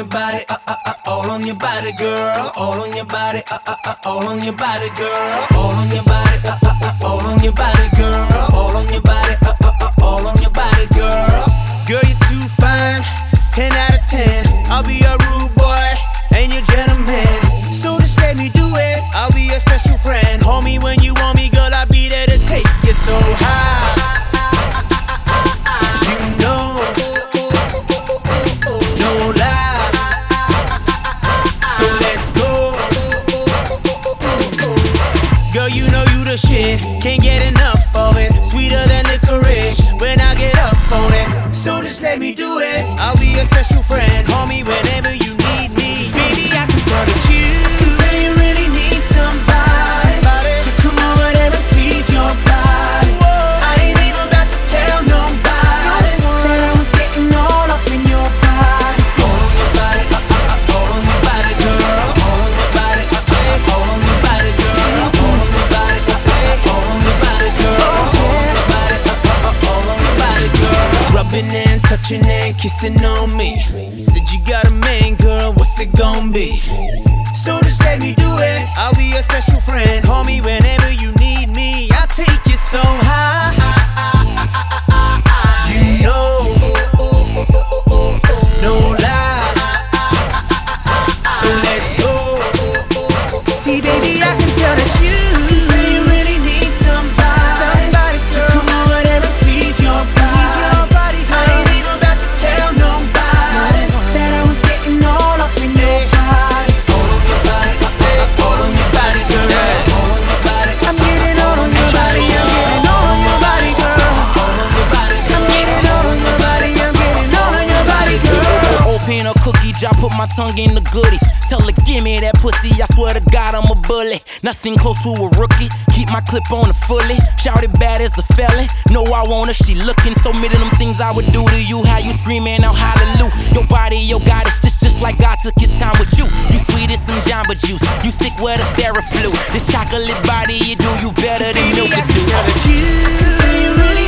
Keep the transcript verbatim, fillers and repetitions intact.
your body, uh, uh, uh, all on your body, girl. All on your body, uh, uh, uh, all on your body, girl. All on your body, uh, uh, uh, all on your body, girl. All on your body, uh, uh, uh, all on your body, girl. Girl, you're too fine, ten out of ten. I'll be a rude boy and your gentleman. So just let me do it. I'll be your special friend. Homie, when you want me, girl, I'll be there to take you so high. You know, no lie. So let's go. Girl, you know you the shit. Can't get enough of it. Sweeter than licorice when I get up on it. So just let me do it. I'll be your special friend. Homie, whenever you need me. Baby, I can tell that you say you really need somebody to come over there and please your body. I ain't even about to tell nobody that I was getting all up in your body. All on your body, uh, uh, uh, all on your body, girl. All on your body, uh, uh, uh, all on your body, girl. All on your body, uh, uh, uh, all on your body, girl. All on your body, uh, uh, uh, all on your body, girl. Rubbing and touching and kissing on me. Said you got a man, girl, what's it gon' be? So just let me do it. I'll be your special friend. Homie, whenever you need me, I'll take you so high. You know, no lie. So let's go. See, baby, I can tell that you say you really need somebody, somebody to come over there and please your body. I ain't even about to tell nobody that I was getting all up in your body. All on your body, uh, uh, all on your body, girl. All on your body, I'm getting all on your body. I'm getting all on your body, girl. all on your body, I'm getting all on your body. I'm getting all on your body, girl. Open a cookie jar, put my tongue in the goodies. Tell her, give me that pussy, I swear to God I'm a bully. Nothing close to a rookie, keep my clip on the fully. Shout it bad as a felon, know I want her, she looking. So many of them things I would do to you, how you screaming out hallelujah. Your body, your goddess, just, just like God took his time with you. You sweet as some Jamba Juice, you sick where the Theraflu. This chocolate body you do, you better than milk it do. You say you really